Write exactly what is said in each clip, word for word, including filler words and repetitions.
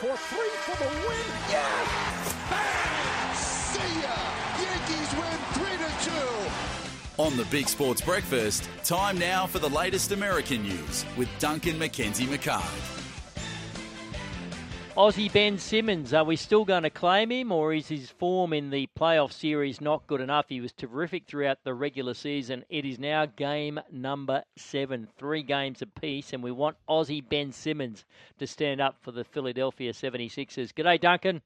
for three for the win. Yes! Bang! See ya! Yankees win three to two. On the Big Sports Breakfast, time now for the latest American news with Duncan Mackenzie McCard. Aussie Ben Simmons, are we still going to claim him, or is his form in the playoff series not good enough? He was terrific throughout the regular season. It is now game number seven, three games apiece, and we want Aussie Ben Simmons to stand up for the Philadelphia seventy-sixers. G'day, Duncan.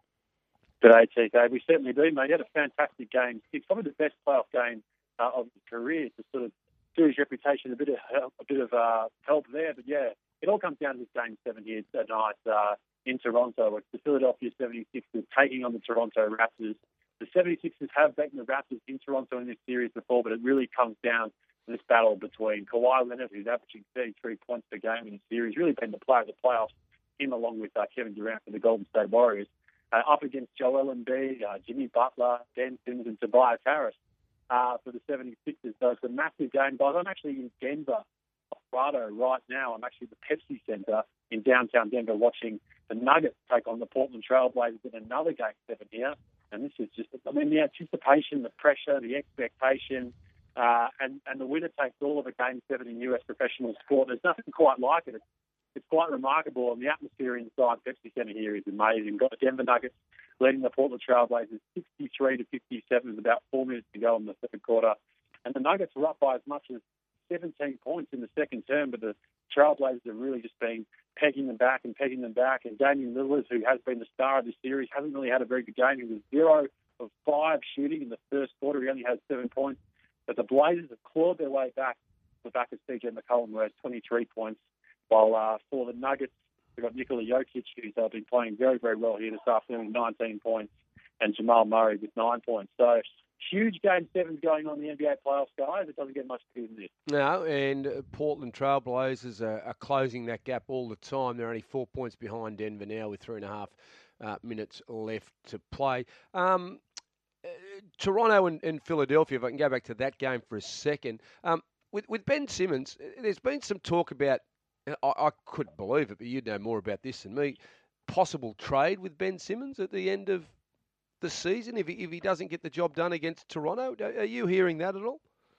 G'day, T K. We certainly do, mate. He had a fantastic game. It's probably the best playoff game uh, of his career to sort of do his reputation. A bit of help, a bit of uh, help there, but yeah, it all comes down to this game seven here tonight. Uh, in Toronto. It's the Philadelphia seventy-sixers taking on the Toronto Raptors. The seventy-sixers have beaten the Raptors in Toronto in this series before, but it really comes down to this battle between Kawhi Leonard, who's averaging thirty-three points per game in the series, really been the player of the playoffs, him along with uh, Kevin Durant for the Golden State Warriors, uh, up against Joel Embiid, uh, Jimmy Butler, Ben Simmons and Tobias Harris uh, for the seventy-sixers. So it's a massive game, guys. I'm actually in Denver, Colorado right now. I'm actually at the Pepsi Center in downtown Denver watching the Nuggets take on the Portland Trailblazers in another game seven here. And this is just, I mean, the anticipation, the pressure, the expectation, uh, and, and the winner takes all of a game seven in U S professional sport. There's nothing quite like it. It's, it's quite remarkable, and the atmosphere inside Pepsi Center here is amazing. Got the Denver Nuggets leading the Portland Trailblazers sixty-three to fifty-seven with about four minutes to go in the third quarter. And the Nuggets were up by as much as seventeen points in the second term, but the Trailblazers have really just been pegging them back and pegging them back. And Damian Lillard, who has been the star of this series, hasn't really had a very good game. He was zero of five shooting in the first quarter. He only had seven points. But the Blazers have clawed their way back the back of C J McCollum, who has twenty-three points. While uh, for the Nuggets, we've got Nikola Jokic, who's uh, been playing very, very well here this afternoon with nineteen points, and Jamal Murray with nine points. So huge game seven going on in the N B A playoffs, guys. It doesn't get much bigger than this. No, and Portland Trailblazers are, are closing that gap all the time. They're only four points behind Denver now with three and a half uh, minutes left to play. Um, uh, Toronto and, and Philadelphia, if I can go back to that game for a second. Um, with, with Ben Simmons, there's been some talk about, I, I couldn't believe it, but you'd know more about this than me, possible trade with Ben Simmons at the end of the season if he, if he doesn't get the job done against Toronto. Are you hearing that at all?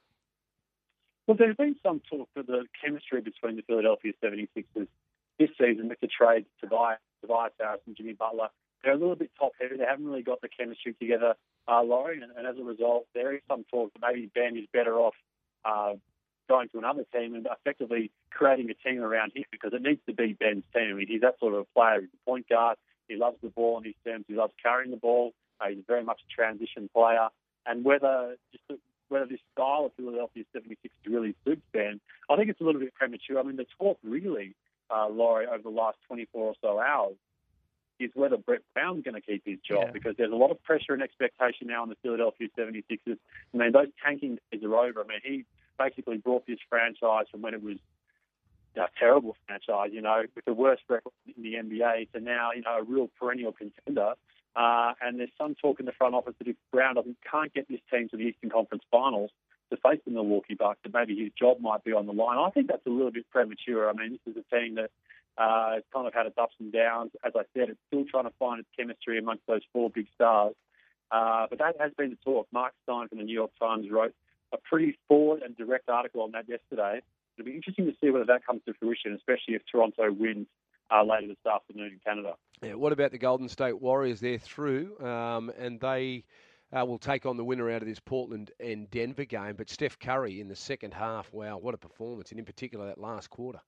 Well, there's been some talk of the chemistry between the Philadelphia seventy-sixers this season with the trade to Tobias, Tobias Harris and Jimmy Butler. They're a little bit top-heavy. They haven't really got the chemistry together, uh, Laurie, and, and as a result, there is some talk that maybe Ben is better off uh, going to another team and effectively creating a team around him, because it needs to be Ben's team. I mean, he's that sort of a player. He's a point guard. He loves the ball in his terms. He loves carrying the ball. Uh, he's very much a transition player. And whether just whether this style of Philadelphia seventy-sixers really suits Ben, I think it's a little bit premature. I mean, the talk really, uh, Laurie, over the last twenty-four or so hours is whether Brett Brown's going to keep his job, yeah. because there's a lot of pressure and expectation now on the Philadelphia seventy-sixers. I mean, those tanking days are over. I mean, he basically brought this franchise from when it was a terrible franchise, you know, with the worst record in the N B A to now, you know, a real perennial contender. Uh, and there's some talk in the front office that if Brown doesn't can't get this team to the Eastern Conference Finals to face the Milwaukee Bucks, that maybe his job might be on the line. I think that's a little bit premature. I mean, this is a team that uh, has kind of had its ups and downs. As I said, it's still trying to find its chemistry amongst those four big stars. Uh, but that has been the talk. Mark Stein from the New York Times wrote a pretty forward and direct article on that yesterday. It'll be interesting to see whether that comes to fruition, especially if Toronto wins uh, later this afternoon in Canada. Yeah, what about the Golden State Warriors? They're through, um, and they uh, will take on the winner out of this Portland and Denver game. But Steph Curry in the second half, wow, what a performance, and in particular that last quarter.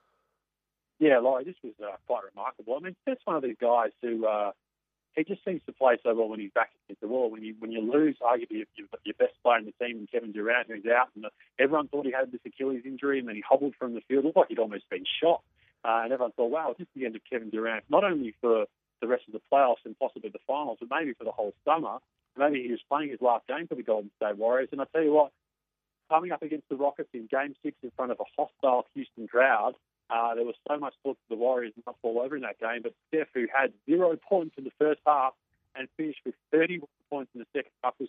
Yeah, Laurie, this was uh, quite remarkable. I mean, Steph's one of these guys who uh, he just seems to play so well when he's back against the wall. When you when you lose, arguably your, your best player in the team, Kevin Durant, who's out, and everyone thought he had this Achilles injury, and then he hobbled from the field. It looked like he'd almost been shot. Uh, and everyone thought, wow, this is the end of Kevin Durant, not only for the rest of the playoffs and possibly the finals, but maybe for the whole summer. Maybe he was playing his last game for the Golden State Warriors. And I tell you what, coming up against the Rockets in Game six in front of a hostile Houston crowd, uh, there was so much talk that the Warriors might fall over in that game. But Steph, who had zero points in the first half and finished with thirty-one points in the second half, was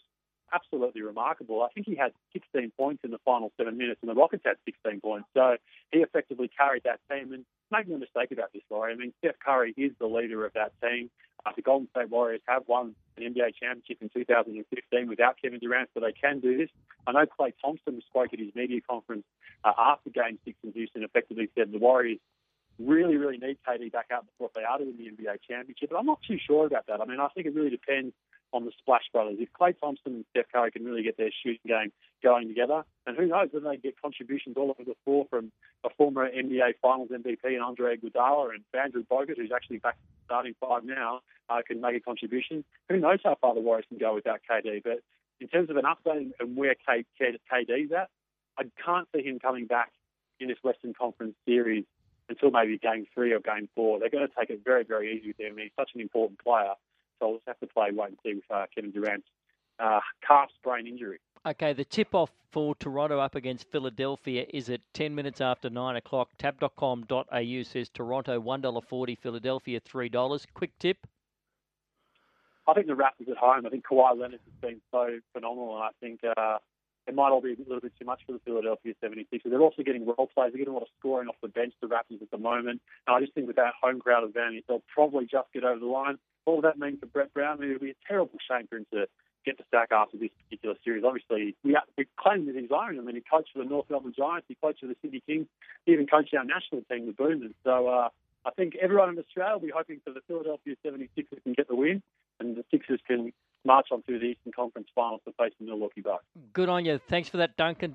absolutely remarkable. I think he had sixteen points in the final seven minutes, and the Rockets had sixteen points. So he effectively carried that team. And make no mistake about this, Laurie. I mean, Steph Curry is the leader of that team. Uh, the Golden State Warriors have won an N B A championship in two thousand fifteen without Kevin Durant, so they can do this. I know Klay Thompson spoke at his media conference uh, after Game six in Houston, effectively said the Warriors really, really need K D back out before they are to win the N B A championship. But I'm not too sure about that. I mean, I think it really depends on the Splash Brothers. If Klay Thompson and Steph Curry can really get their shooting game going together, and who knows, when they get contributions all over the floor from a former N B A Finals M V P and Andre Iguodala and Andrew Bogut, who's actually back starting five now, uh, can make a contribution. Who knows how far the Warriors can go without K D? But in terms of an update and where K D's at, I can't see him coming back in this Western Conference series until maybe Game three or Game four. They're going to take it very, very easy with him. He's such an important player. So I'll just have to play wait and see with uh, Kevin Durant's uh, calf sprain injury. Okay, the tip-off for Toronto up against Philadelphia is at ten minutes after nine o'clock. tab dot com dot a u says Toronto one dollar forty, Philadelphia three dollars. Quick tip? I think the Raptors at home. I think Kawhi Leonard has been so phenomenal, and I think uh, it might all be a little bit too much for the Philadelphia seventy-sixers. They're also getting role players. They're getting a lot of scoring off the bench, the Raptors, at the moment. And I just think with that home crowd advantage, they'll probably just get over the line. All that means for Brett Brown, it would be a terrible shame for him to get the sack after this particular series. Obviously, we, we claim it as his own. I mean, he coached for the North Melbourne Giants, he coached for the Sydney Kings, he even coached our national team, the Boomers. So uh, I think everyone in Australia will be hoping for the Philadelphia seventy-sixers can get the win, and the Sixers can march on through the Eastern Conference Finals to face the Milwaukee Bucks. Good on you. Thanks for that, Duncan.